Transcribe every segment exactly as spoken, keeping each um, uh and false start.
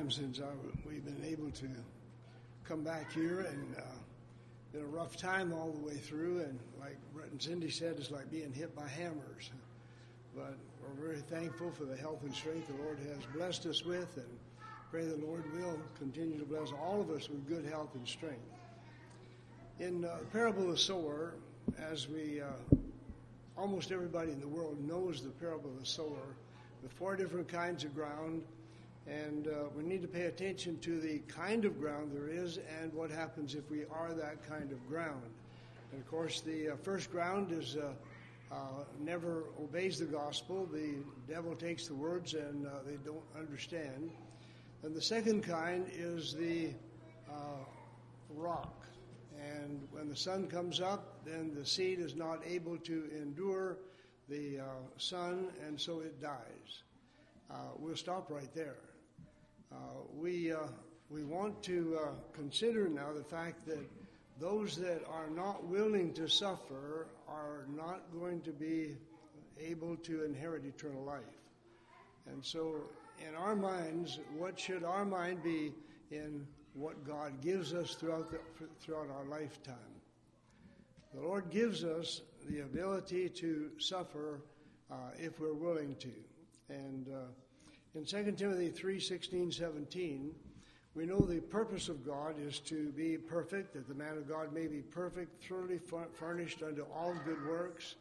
time since I, we've been able to come back here, and uh, been a rough time all the way through, and like Brett and Cindy said, it's like being hit by hammers. But we're very thankful for the health and strength the Lord has blessed us with, and pray the Lord will continue to bless all of us with good health and strength. In uh, the parable of the sower, as we, uh, almost everybody in the world knows the parable of the sower, with four different kinds of ground, and uh, we need to pay attention to the kind of ground there is and what happens if we are that kind of ground. And of course, the uh, first ground is uh, uh, never obeys the gospel. The devil takes the words and uh, they don't understand. And the second kind is the uh, rock. And when the sun comes up, then the seed is not able to endure the uh, sun, and so it dies. Uh, we'll stop right there. Uh, we uh, we want to uh, consider now the fact that those that are not willing to suffer are not going to be able to inherit eternal life. And so in our minds, what should our mind be in what God gives us throughout the, throughout our lifetime? The Lord gives us the ability to suffer uh, if we're willing to. And uh, in Second Timothy three, sixteen, seventeen, we know the purpose of God is to be perfect, that the man of God may be perfect, thoroughly furnished unto all good works.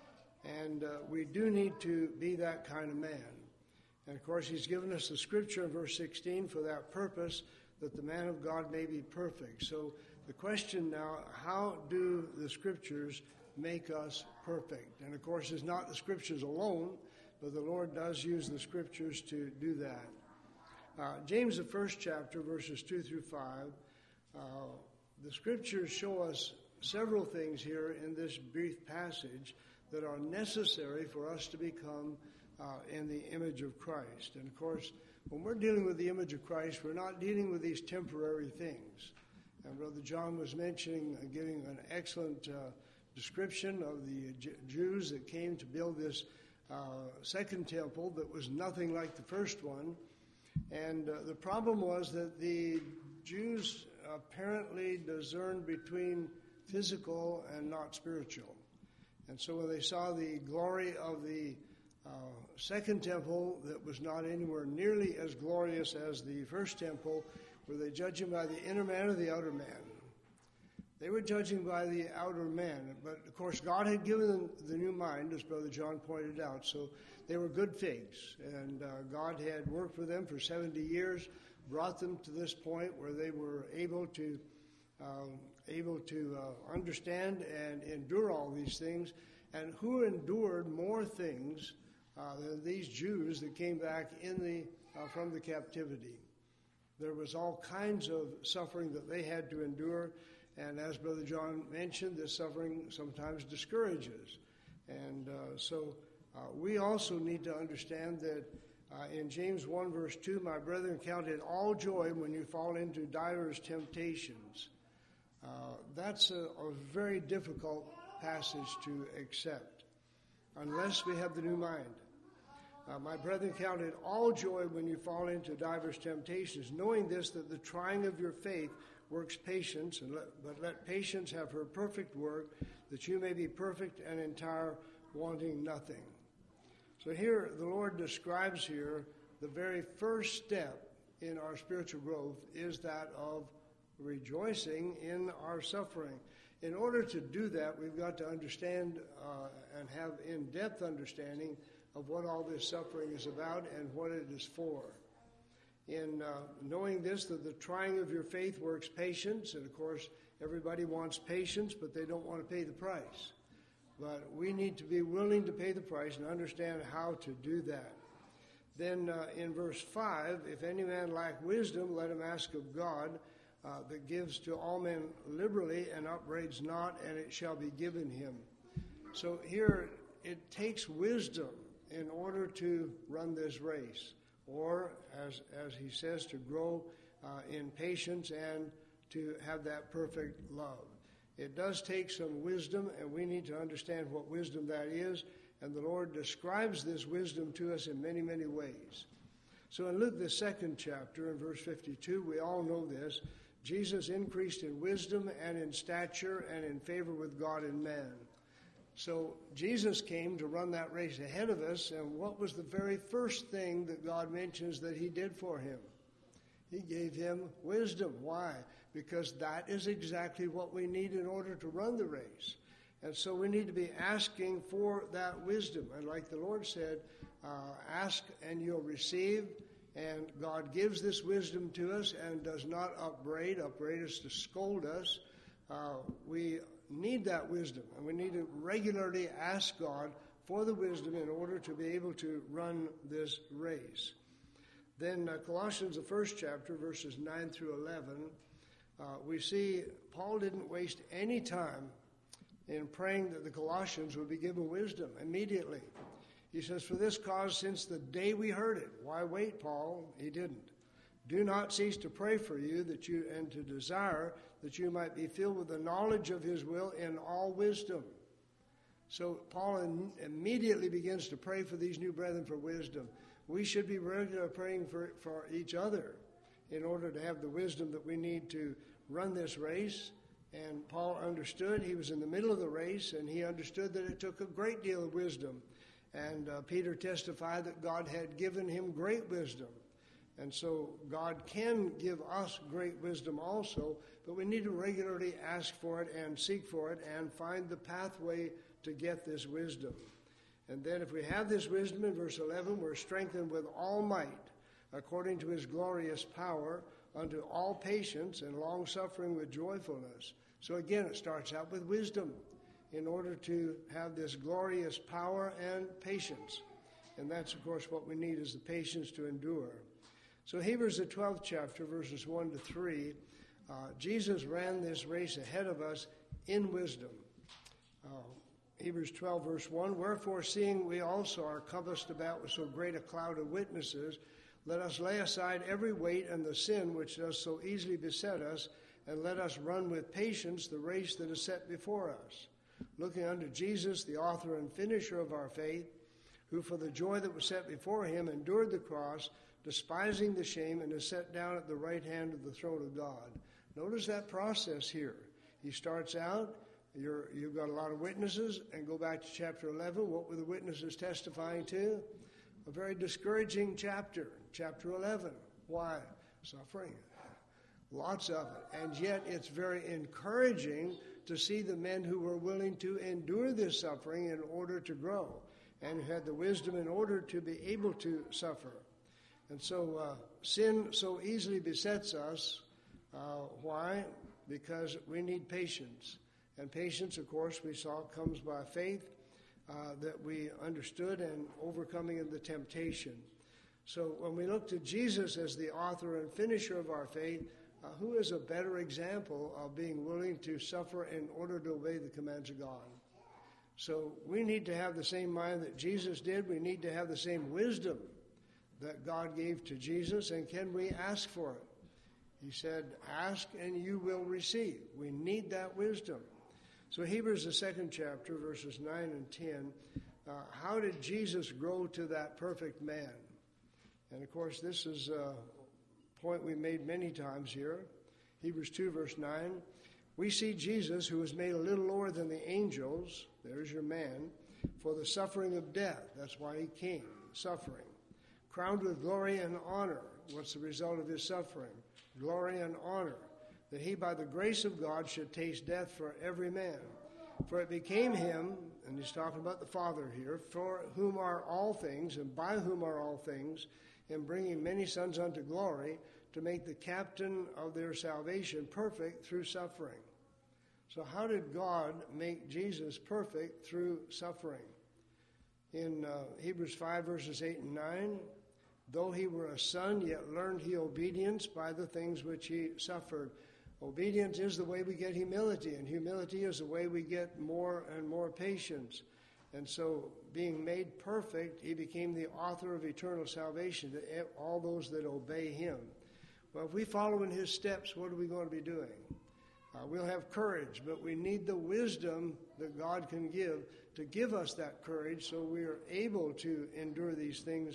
And uh, we do need to be that kind of man. And of course, he's given us the scripture in verse sixteen for that purpose, that the man of God may be perfect. So the question now, how do the scriptures make us perfect? And of course, it's not the scriptures alone, but the Lord does use the scriptures to do that. Uh, James, the first chapter, verses two through five, uh, the scriptures show us several things here in this brief passage that are necessary for us to become uh, in the image of Christ. And of course, when we're dealing with the image of Christ, we're not dealing with these temporary things. And Brother John was mentioning, uh, giving an excellent uh, description of the J- Jews that came to build this uh, second temple that was nothing like the first one. And uh, the problem was that the Jews apparently discerned between physical and not spiritual. And so when they saw the glory of the Uh, second temple that was not anywhere nearly as glorious as the first temple, were they judging by the inner man or the outer man? They were judging by the outer man. But of course, God had given them the new mind, as Brother John pointed out. So they were good figs. And uh, God had worked with them for seventy years, brought them to this point where they were able to um, able to uh, understand and endure all these things. And who endured more things Uh, than these Jews that came back in the uh, from the captivity? There was all kinds of suffering that they had to endure, and as Brother John mentioned, this suffering sometimes discourages. And uh, so uh, we also need to understand that uh, in James one verse two, my brethren, count it all joy when you fall into divers temptations. Uh, that's a, a very difficult passage to accept unless we have the new mind. Uh, my brethren, count it all joy when you fall into diverse temptations, knowing this, that the trying of your faith works patience, and let, but let patience have her perfect work, that you may be perfect and entire, wanting nothing. So here, the Lord describes here the very first step in our spiritual growth is that of rejoicing in our suffering. In order to do that, we've got to understand uh, and have in-depth understanding of what all this suffering is about and what it is for. In uh, knowing this, that the trying of your faith works patience, and of course everybody wants patience, but they don't want to pay the price. But we need to be willing to pay the price and understand how to do that. Then uh, in verse five, if any man lack wisdom, let him ask of God, uh, that gives to all men liberally and upbraids not, and it shall be given him. So here it takes wisdom in order to run this race, or as as he says, to grow uh, in patience and to have that perfect love. It does take some wisdom, and we need to understand what wisdom that is, and the Lord describes this wisdom to us in many, many ways. So in Luke, the second chapter, in verse fifty-two, we all know this. Jesus increased in wisdom and in stature and in favor with God and man. So Jesus came to run that race ahead of us, and what was the very first thing that God mentions that he did for him? He gave him wisdom. Why? Because that is exactly what we need in order to run the race. And so we need to be asking for that wisdom. And like the Lord said, uh, ask and you'll receive. And God gives this wisdom to us and does not upbraid, upbraid us to scold us. Uh, we need that wisdom, and we need to regularly ask God for the wisdom in order to be able to run this race. Then uh, Colossians, the first chapter, verses nine through eleven, uh, we see Paul didn't waste any time in praying that the Colossians would be given wisdom immediately. He says, for this cause, since the day we heard it. Why wait, Paul? He didn't. Do not cease to pray for you that you and to desire that you might be filled with the knowledge of his will in all wisdom. So Paul in, immediately begins to pray for these new brethren for wisdom. We should be regularly praying for, for each other in order to have the wisdom that we need to run this race. And Paul understood, he was in the middle of the race, and he understood that it took a great deal of wisdom. And uh, Peter testified that God had given him great wisdom. And so God can give us great wisdom also, but we need to regularly ask for it and seek for it and find the pathway to get this wisdom. And then if we have this wisdom in verse eleven, we're strengthened with all might according to his glorious power unto all patience and long-suffering with joyfulness. So again, it starts out with wisdom in order to have this glorious power and patience. And that's, of course, what we need is the patience to endure. So Hebrews, the twelfth chapter, verses one to three, uh, Jesus ran this race ahead of us in wisdom. Uh, Hebrews twelve, verse one, wherefore, seeing we also are compassed about with so great a cloud of witnesses, let us lay aside every weight and the sin which does so easily beset us, and let us run with patience the race that is set before us. Looking unto Jesus, the author and finisher of our faith, who for the joy that was set before him endured the cross, despising the shame, and is set down at the right hand of the throne of God. Notice that process here. He starts out, you're, you've got a lot of witnesses, and go back to chapter eleven. What were the witnesses testifying to? A very discouraging chapter, chapter eleven. Why? Suffering. Lots of it. And yet it's very encouraging to see the men who were willing to endure this suffering in order to grow, and who had the wisdom in order to be able to suffer. And so uh, sin so easily besets us. Uh, why? Because we need patience. And patience, of course, we saw comes by faith uh, that we understood and overcoming of the temptation. So when we look to Jesus as the author and finisher of our faith, uh, who is a better example of being willing to suffer in order to obey the commands of God? So we need to have the same mind that Jesus did. We need to have the same wisdom that God gave to Jesus. And can we ask for it? He said, ask and you will receive. We need that wisdom. So Hebrews, the second chapter, verses nine and ten, uh, how did Jesus grow to that perfect man? And of course, this is a point we made many times here. Hebrews two, verse nine, we see Jesus, who was made a little lower than the angels, there's your man, for the suffering of death. That's why he came, suffering. Crowned with glory and honor. What's the result of his suffering? Glory and honor. That he, by the grace of God, should taste death for every man. For it became him, and he's talking about the Father here, for whom are all things, and by whom are all things, in bringing many sons unto glory, to make the captain of their salvation perfect through suffering. So how did God make Jesus perfect through suffering? In uh, Hebrews five, verses eight and nine, though he were a son, yet learned he obedience by the things which he suffered. Obedience is the way we get humility, and humility is the way we get more and more patience. And so, being made perfect, he became the author of eternal salvation to all those that obey him. Well, if we follow in his steps, what are we going to be doing? Uh, we'll have courage, but we need the wisdom that God can give to give us that courage so we are able to endure these things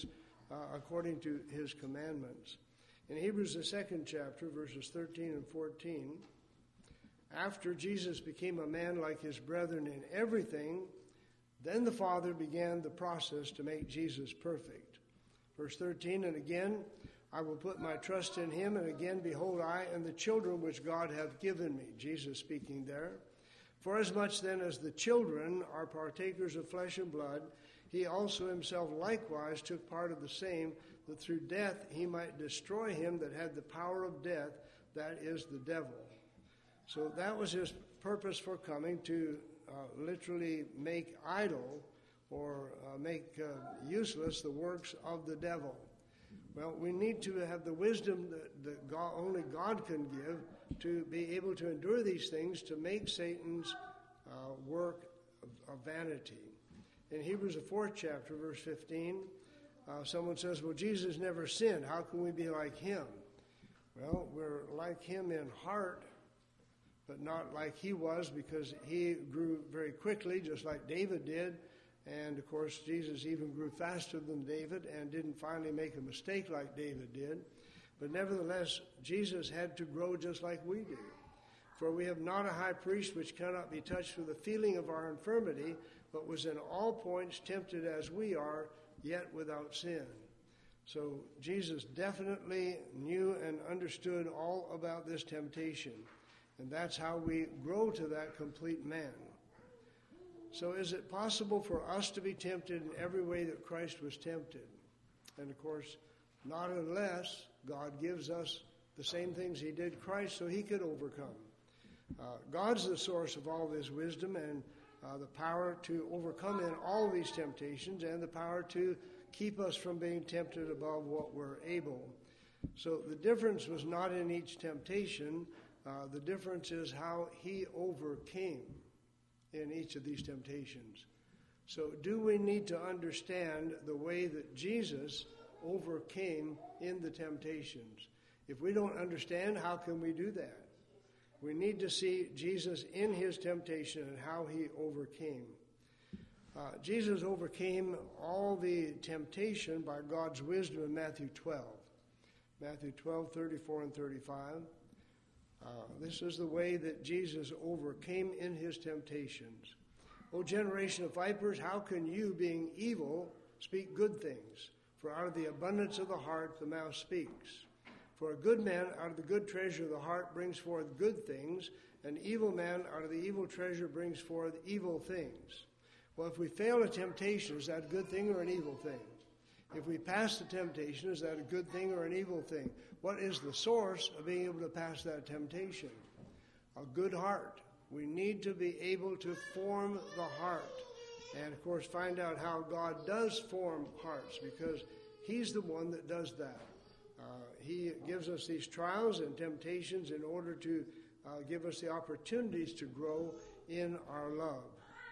uh, according to his commandments. In Hebrews, the second chapter, verses thirteen and fourteen, after Jesus became a man like his brethren in everything, then the Father began the process to make Jesus perfect. Verse thirteen, and again, I will put my trust in him, and again, behold, I and the children which God hath given me. Jesus speaking there. Forasmuch then as the children are partakers of flesh and blood, he also himself likewise took part of the same, that through death he might destroy him that had the power of death, that is the devil. So that was his purpose for coming, to uh, literally make idle or uh, make uh, useless the works of the devil. Well, we need to have the wisdom that, that God, only God can give to be able to endure these things, to make Satan's uh, work of, of vanity. In Hebrews, the fourth chapter, verse fifteen, uh, someone says, well, Jesus never sinned. How can we be like him? Well, we're like him in heart, but not like he was, because he grew very quickly, just like David did. And, of course, Jesus even grew faster than David and didn't finally make a mistake like David did. But nevertheless, Jesus had to grow just like we do. For we have not a high priest which cannot be touched with the feeling of our infirmity, but was in all points tempted as we are, yet without sin. So Jesus definitely knew and understood all about this temptation. And that's how we grow to that complete man. So is it possible for us to be tempted in every way that Christ was tempted? And of course, not unless God gives us the same things he did Christ so he could overcome. Uh, God's the source of all this wisdom and uh, the power to overcome in all these temptations, and the power to keep us from being tempted above what we're able. So the difference was not in each temptation. Uh, the difference is how he overcame in each of these temptations. So do we need to understand the way that Jesus overcame in the temptations? If we don't understand, how can we do that? We need to see Jesus in his temptation and how he overcame. Uh, Jesus overcame all the temptation by God's wisdom in Matthew twelve. Matthew twelve, thirty-four and thirty-five. Uh, this is the way that Jesus overcame in his temptations. O generation of vipers, how can you, being evil, speak good things? For out of the abundance of the heart the mouth speaks. For a good man out of the good treasure of the heart brings forth good things, an evil man out of the evil treasure brings forth evil things. Well, if we fail a temptation, is that a good thing or an evil thing? If we pass the temptation, is that a good thing or an evil thing? What is the source of being able to pass that temptation? A good heart. We need to be able to form the heart. And, of course, find out how God does form hearts, because he's the one that does that. Uh, he gives us these trials and temptations in order to uh, give us the opportunities to grow in our love.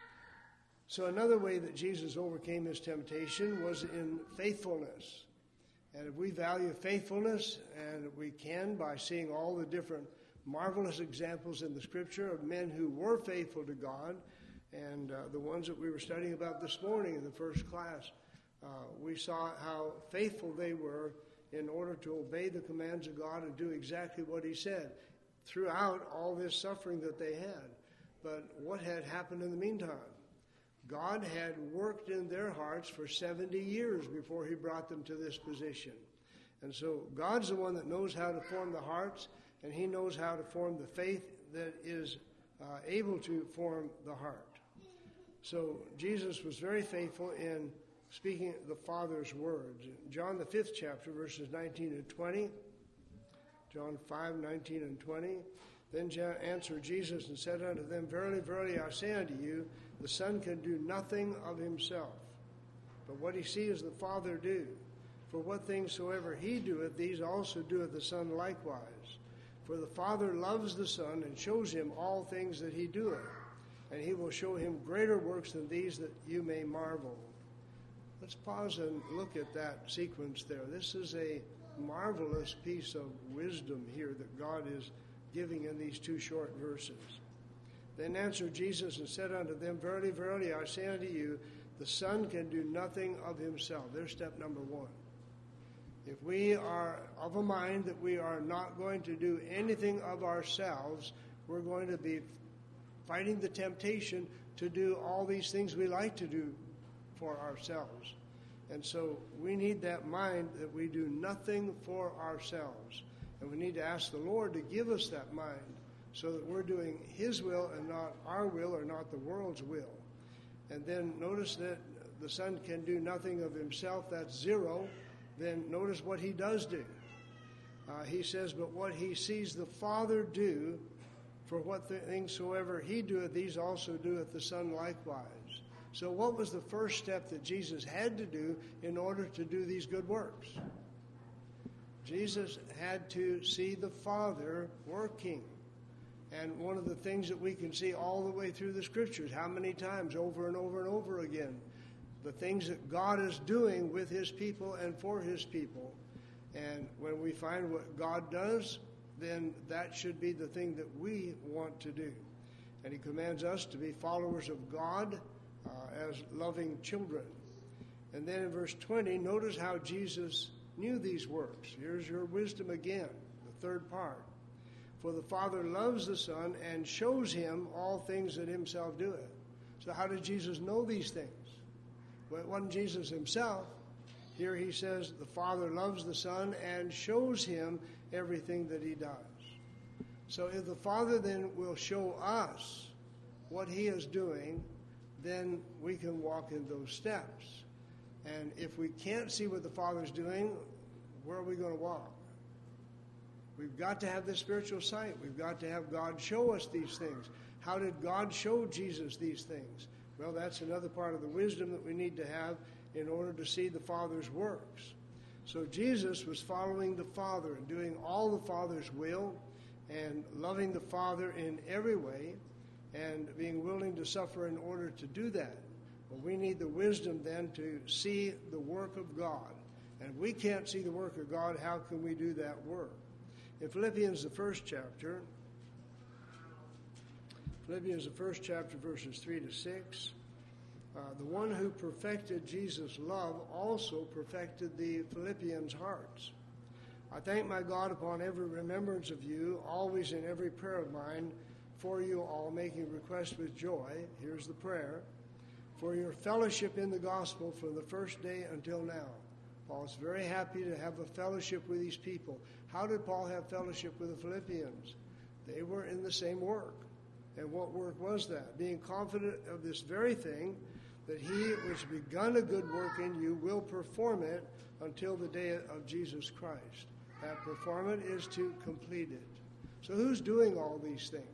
So another way that Jesus overcame his temptation was in faithfulness. And if we value faithfulness, and we can by seeing all the different marvelous examples in the Scripture of men who were faithful to God, and uh, the ones that we were studying about this morning in the first class, uh, we saw how faithful they were in order to obey the commands of God and do exactly what he said throughout all this suffering that they had. But what had happened in the meantime? God had worked in their hearts for seventy years before he brought them to this position. And so God's the one that knows how to form the hearts, and he knows how to form the faith that is uh, able to form the heart. So Jesus was very faithful in speaking the Father's words. John, the fifth chapter, verses nineteen and twenty. John five, nineteen and twenty. Then answered Jesus and said unto them, Verily, verily, I say unto you, the Son can do nothing of himself, but what he sees the Father do. For what things soever he doeth, these also doeth the Son likewise. For the Father loves the Son, and shows him all things that he doeth, and he will show him greater works than these, that you may marvel. Let's pause and look at that sequence there. This is a marvelous piece of wisdom here that God is giving in these two short verses. Then answered Jesus and said unto them, Verily, verily, I say unto you, the Son can do nothing of himself. There's step number one. If we are of a mind that we are not going to do anything of ourselves, we're going to be fighting the temptation to do all these things we like to do for ourselves. And so we need that mind that we do nothing for ourselves. And we need to ask the Lord to give us that mind so that we're doing His will and not our will or not the world's will. And then notice that the Son can do nothing of Himself. That's zero. Then notice what He does do. Uh, he says, but what He sees the Father do, for what things soever He doeth, these also doeth the Son likewise. So what was the first step that Jesus had to do in order to do these good works? Jesus had to see the Father working. And one of the things that we can see all the way through the Scriptures, how many times, over and over and over again, the things that God is doing with His people and for His people. And when we find what God does, then that should be the thing that we want to do. And He commands us to be followers of God uh, as loving children. And then in verse twenty, notice how Jesus knew these works. Here's your wisdom again, the third part. For the Father loves the Son and shows Him all things that Himself doeth. So how did Jesus know these things? Well, it wasn't Jesus Himself. Here He says the Father loves the Son and shows Him everything that He does. So if the Father then will show us what He is doing, then we can walk in those steps. And if we can't see what the Father's doing, where are we going to walk? We've got to have this spiritual sight. We've got to have God show us these things. How did God show Jesus these things? Well, that's another part of the wisdom that we need to have in order to see the Father's works. So Jesus was following the Father and doing all the Father's will and loving the Father in every way and being willing to suffer in order to do that. But we need the wisdom then to see the work of God. And if we can't see the work of God, how can we do that work? In Philippians, the first chapter, Philippians, the first chapter, verses three to six, uh, the one who perfected Jesus' love also perfected the Philippians' hearts. I thank my God upon every remembrance of you, always in every prayer of mine, for you all, making request with joy. Here's the prayer. For your fellowship in the gospel from the first day until now. Paul's very happy to have a fellowship with these people. How did Paul have fellowship with the Philippians? They were in the same work. And what work was that? Being confident of this very thing, that he which begun a good work in you will perform it until the day of Jesus Christ. That performance is to complete it. So who's doing all these things?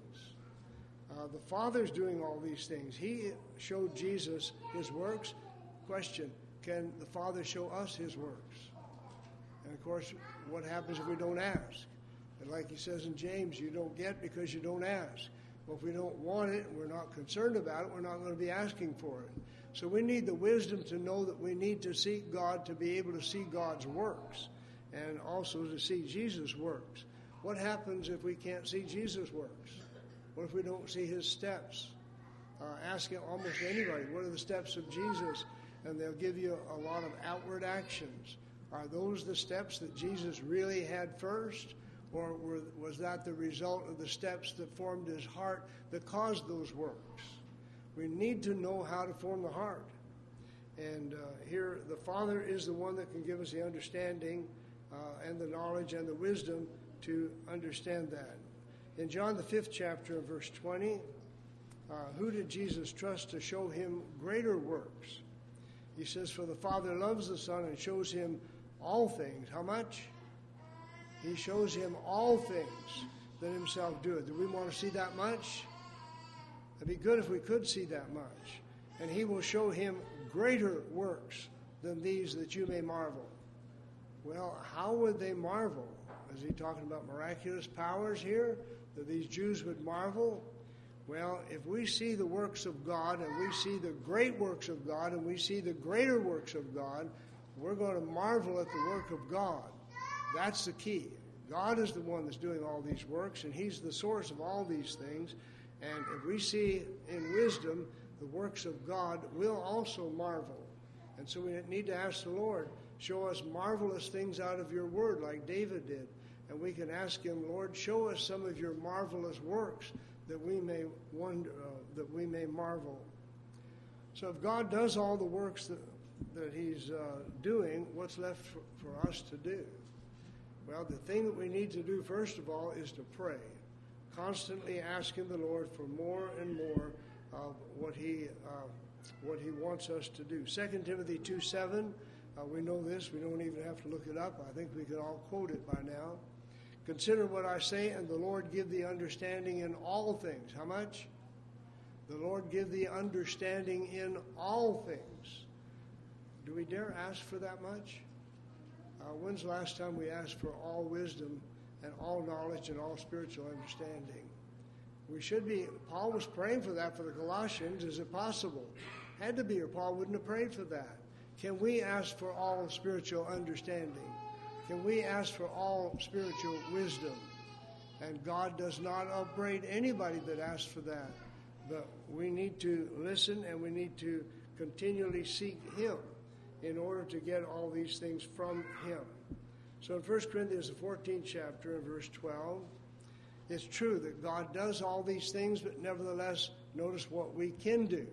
Uh, the Father's doing all these things. He showed Jesus His works. Question, can the Father show us His works? And of course, what happens if we don't ask? And like He says in James, you don't get because you don't ask. Well, if we don't want it, we're not concerned about it, we're not going to be asking for it. So we need the wisdom to know that we need to seek God to be able to see God's works and also to see Jesus' works. What happens if we can't see Jesus' works? What if we don't see His steps? Uh, ask almost anybody, what are the steps of Jesus? And they'll give you a lot of outward actions. Are those the steps that Jesus really had first? Or were, was that the result of the steps that formed His heart that caused those works? We need to know how to form the heart. And uh, here, the Father is the one that can give us the understanding uh, and the knowledge and the wisdom to understand that. In John the fifth chapter, verse twenty, uh, who did Jesus trust to show Him greater works? He says, for the Father loves the Son and shows Him all things. How much? He shows Him all things that Himself doeth. Do we want to see that much? It'd be good if we could see that much. And He will show Him greater works than these that you may marvel. Well, how would they marvel? Is He talking about miraculous powers here? That these Jews would marvel? Well, if we see the works of God and we see the great works of God and we see the greater works of God, we're going to marvel at the work of God. That's the key. God is the one that's doing all these works, and He's the source of all these things. And if we see in wisdom the works of God, we'll also marvel. And so we need to ask the Lord, show us marvelous things out of your word like David did. And we can ask him, Lord, show us some of your marvelous works that we may wonder, uh, that we may marvel. So if God does all the works that, that he's uh, doing, what's left for, for us to do? Well, the thing that we need to do, first of all, is to pray. Constantly asking the Lord for more and more of what he uh, what he wants us to do. Second Timothy two seven, uh, we know this. We don't even have to look it up. I think we can all quote it by now. Consider what I say, and the Lord give thee understanding in all things. How much? The Lord give thee understanding in all things. Do we dare ask for that much? Uh, when's the last time we asked for all wisdom and all knowledge and all spiritual understanding? We should be. Paul was praying for that for the Colossians. Is it possible? Had to be, or Paul wouldn't have prayed for that. Can we ask for all spiritual understanding? Can we ask for all spiritual wisdom? And God does not upbraid anybody that asks for that. But we need to listen, and we need to continually seek him in order to get all these things from him. So in First Corinthians, the fourteenth chapter, and verse twelve, it's true that God does all these things, but nevertheless, notice what we can do.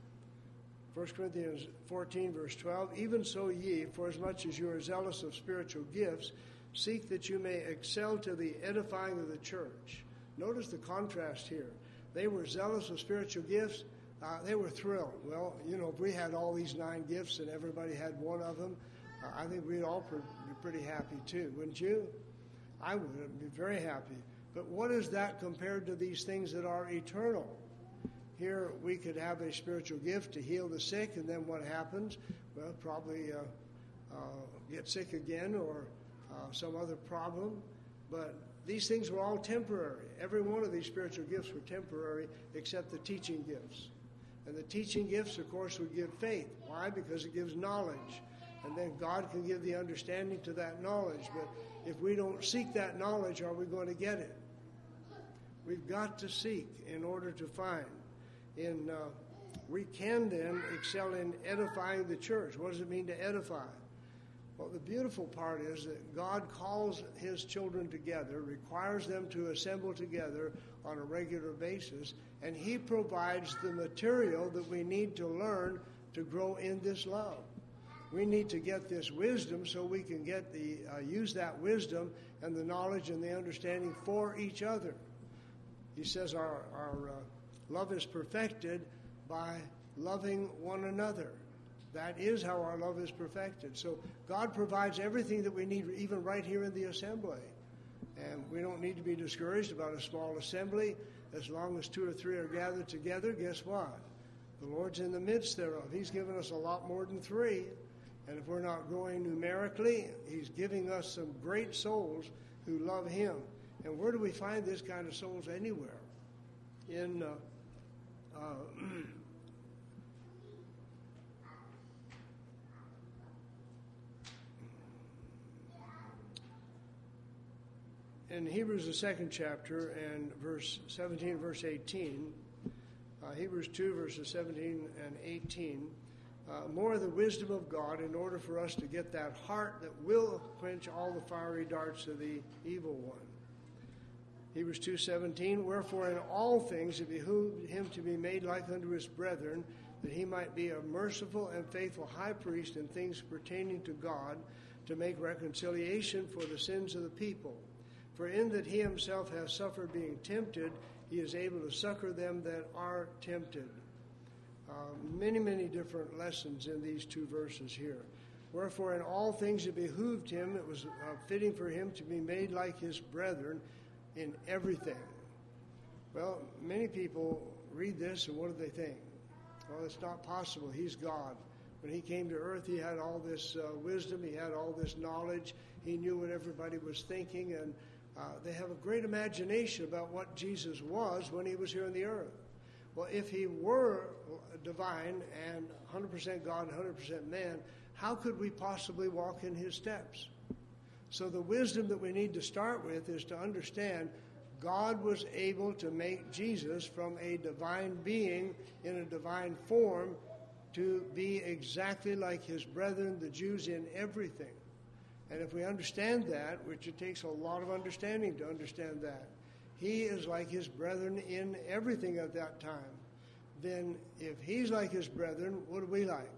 First Corinthians fourteen, verse twelve, even so ye, for as much as you are zealous of spiritual gifts, seek that you may excel to the edifying of the church. Notice the contrast here. They were zealous of spiritual gifts. Uh, they were thrilled. Well, you know, if we had all these nine gifts and everybody had one of them, uh, I think we'd all be pretty happy too, wouldn't you? I would be very happy. But what is that compared to these things that are eternal? Here we could have a spiritual gift to heal the sick, and then what happens? Well, probably uh, uh, get sick again or uh, some other problem. But these things were all temporary. Every one of these spiritual gifts were temporary except the teaching gifts. And the teaching gifts, of course, would give faith. Why? Because it gives knowledge. And then God can give the understanding to that knowledge. But if we don't seek that knowledge, are we going to get it? We've got to seek in order to find. In uh, we can then excel in edifying the church. What does it mean to edify? Well, the beautiful part is that God calls his children together, requires them to assemble together on a regular basis, and he provides the material that we need to learn to grow in this love. We need to get this wisdom so we can get the uh, use that wisdom and the knowledge and the understanding for each other. He says our, our uh, love is perfected by loving one another. That is how our love is perfected. So God provides everything that we need, even right here in the assembly. And we don't need to be discouraged about a small assembly. As long as two or three are gathered together, guess what? The Lord's in the midst thereof. He's given us a lot more than three. And if we're not growing numerically, he's giving us some great souls who love him. And where do we find this kind of souls anywhere? In uh, uh, in Hebrews, the second chapter, and verse seventeen, verse eighteen, uh, Hebrews two, verses seventeen and eighteen, uh, more of the wisdom of God in order for us to get that heart that will quench all the fiery darts of the evil one. Hebrews two seventeen, wherefore in all things it behooved him to be made like unto his brethren, that he might be a merciful and faithful high priest in things pertaining to God, to make reconciliation for the sins of the people. For in that he himself has suffered being tempted, he is able to succor them that are tempted. Uh, many, many different lessons in these two verses here. Wherefore in all things it behooved him, it was uh, fitting for him to be made like his brethren in everything. Well, many people read this and what do they think? Well, it's not possible. He's God. When he came to earth, he had all this uh, wisdom. He had all this knowledge. He knew what everybody was thinking, and uh, they have a great imagination about what Jesus was when he was here on the earth. Well, if he were divine and one hundred percent God and one hundred percent man, how could we possibly walk in his steps? So the wisdom that we need to start with is to understand God was able to make Jesus from a divine being in a divine form to be exactly like his brethren, the Jews, in everything. And if we understand that, which it takes a lot of understanding to understand that, he is like his brethren in everything at that time. Then if he's like his brethren, what are we like?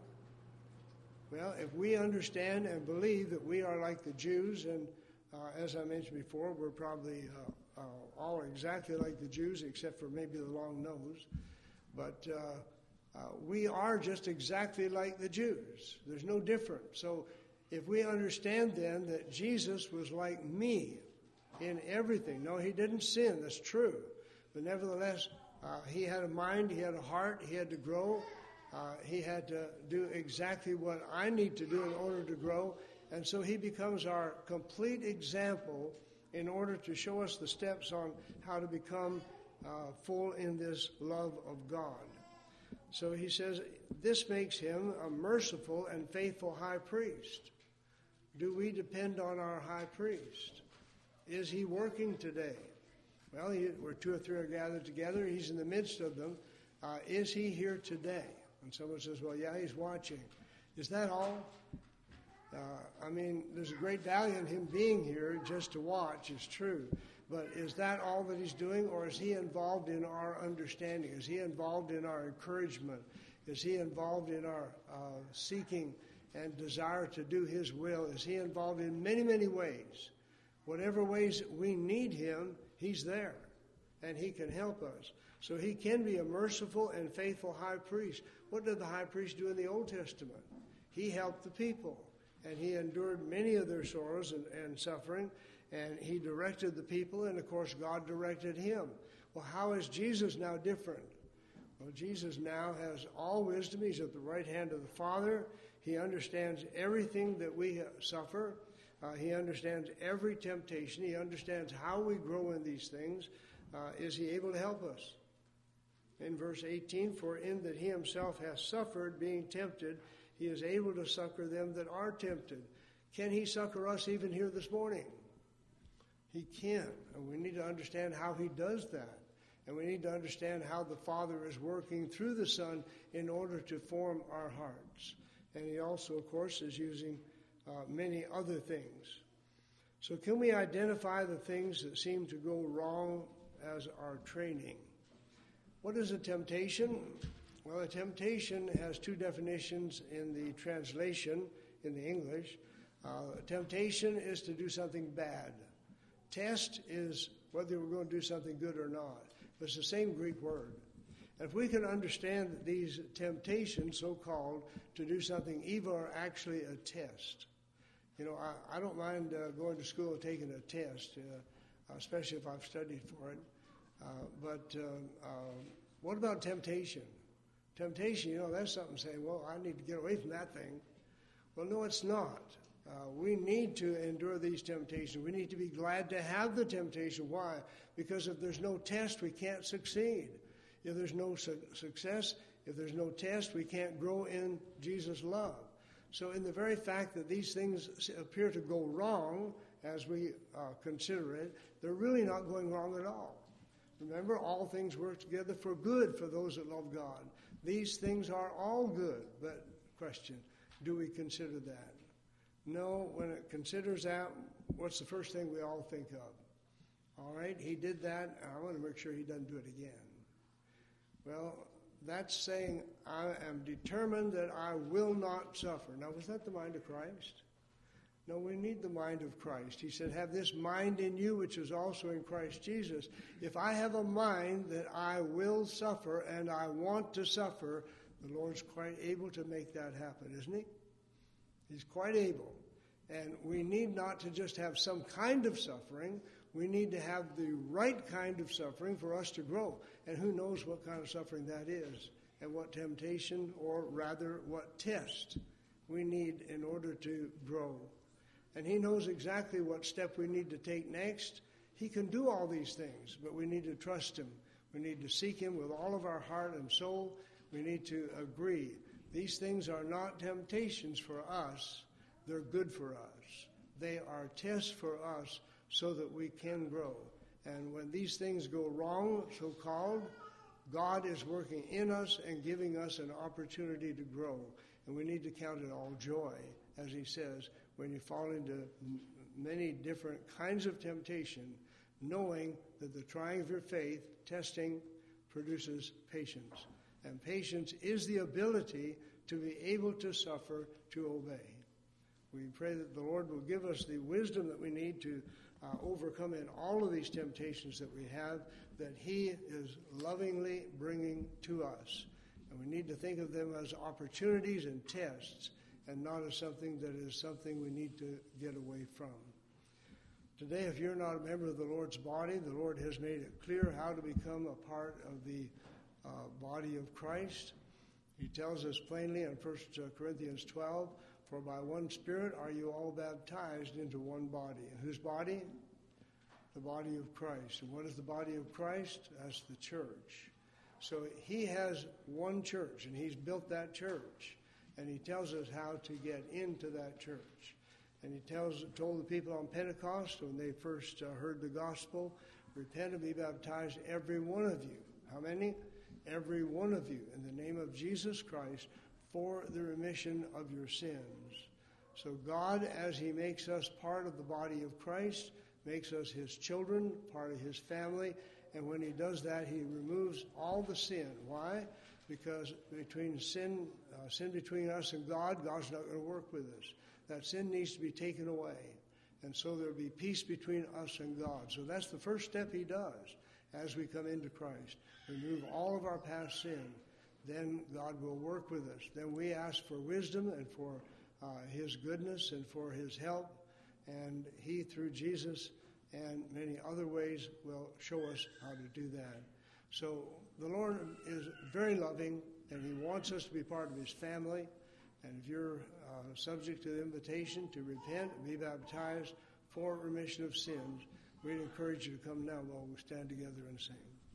Well, if we understand and believe that we are like the Jews, and uh, as I mentioned before, we're probably uh, uh, all exactly like the Jews, except for maybe the long nose. But uh, uh, we are just exactly like the Jews. There's no difference. So if we understand then that Jesus was like me in everything. No, he didn't sin. That's true. But nevertheless, uh, he had a mind, he had a heart, he had to grow. Uh, he had to do exactly what I need to do in order to grow. And so he becomes our complete example in order to show us the steps on how to become uh, full in this love of God. So he says, this makes him a merciful and faithful high priest. Do we depend on our high priest? Is he working today? Well, he, where two or three are gathered together, he's in the midst of them. Uh, is he here today? And someone says, well, yeah, he's watching. Is that all? Uh, I mean, there's a great value in him being here just to watch, is true. But is that all that he's doing, or is he involved in our understanding? Is he involved in our encouragement? Is he involved in our uh, seeking and desire to do his will? Is he involved in many, many ways? Whatever ways we need him, he's there, and he can help us. So he can be a merciful and faithful high priest. What did the high priest do in the Old Testament? He helped the people, and he endured many of their sorrows and, and suffering, and he directed the people, and of course God directed him. Well, how is Jesus now different? Well, Jesus now has all wisdom. He's at the right hand of the Father. He understands everything that we suffer. Uh, he understands every temptation. He understands how we grow in these things. Uh, is he able to help us? In verse eighteen, for in that he himself has suffered, being tempted, he is able to succor them that are tempted. Can he succor us even here this morning? He can. And we need to understand how he does that. And we need to understand how the Father is working through the Son in order to form our hearts. And he also, of course, is using uh, many other things. So can we identify the things that seem to go wrong as our training? What is a temptation? Well, a temptation has two definitions in the translation, in the English. Uh, temptation is to do something bad. Test is whether we're going to do something good or not. But it's the same Greek word. And if we can understand that these temptations, so-called, to do something evil are actually a test. You know, I, I don't mind uh, going to school and taking a test, uh, especially if I've studied for it. Uh, but uh, uh, what about temptation? Temptation, you know, that's something saying, well, I need to get away from that thing. Well, no, it's not. Uh, we need to endure these temptations. We need to be glad to have the temptation. Why? Because if there's no test, we can't succeed. If there's no su- success, if there's no test, we can't grow in Jesus' love. So in the very fact that these things appear to go wrong, as we uh, consider it, they're really not going wrong at all. Remember, all things work together for good for those that love God. These things are all good. But question, do we consider that? No, when it considers that, what's the first thing we all think of? All right, he did that, and I want to make sure he doesn't do it again. Well, that's saying, I am determined that I will not suffer. Now, was that the mind of Christ? No, we need the mind of Christ. He said, have this mind in you, which is also in Christ Jesus. If I have a mind that I will suffer and I want to suffer, the Lord's quite able to make that happen, isn't he? He's quite able. And we need not to just have some kind of suffering. We need to have the right kind of suffering for us to grow. And who knows what kind of suffering that is, and what temptation, or rather what test we need in order to grow. And he knows exactly what step we need to take next. He can do all these things, but we need to trust him. We need to seek him with all of our heart and soul. We need to agree. These things are not temptations for us. They're good for us. They are tests for us so that we can grow. And when these things go wrong, so-called, God is working in us and giving us an opportunity to grow. And we need to count it all joy, as he says, when you fall into m- many different kinds of temptation, knowing that the trying of your faith, testing, produces patience. And patience is the ability to be able to suffer, to obey. We pray that the Lord will give us the wisdom that we need to uh, overcome in all of these temptations that we have, that he is lovingly bringing to us. And we need to think of them as opportunities and tests, and not as something that is something we need to get away from. Today, if you're not a member of the Lord's body, the Lord has made it clear how to become a part of the uh, body of Christ. He tells us plainly in First Corinthians twelve, for by one Spirit are you all baptized into one body. And whose body? The body of Christ. And what is the body of Christ? That's the church. So he has one church, and he's built that church. And he tells us how to get into that church. And he tells told the people on Pentecost when they first uh, heard the gospel, repent and be baptized, every one of you. How many? Every one of you, in the name of Jesus Christ, for the remission of your sins. So God, as he makes us part of the body of Christ, makes us his children, part of his family, and when he does that, he removes all the sin. Why? Because between sin, uh, sin between us and God, God's not going to work with us. That sin needs to be taken away. And so there'll be peace between us and God. So that's the first step he does as we come into Christ. Remove all of our past sin. Then God will work with us. Then we ask for wisdom and for uh, his goodness and for his help. And he, through Jesus and many other ways, will show us how to do that. So the Lord is very loving, and he wants us to be part of his family. And if you're uh, subject to the invitation to repent and be baptized for remission of sins, we'd encourage you to come now while we stand together and sing.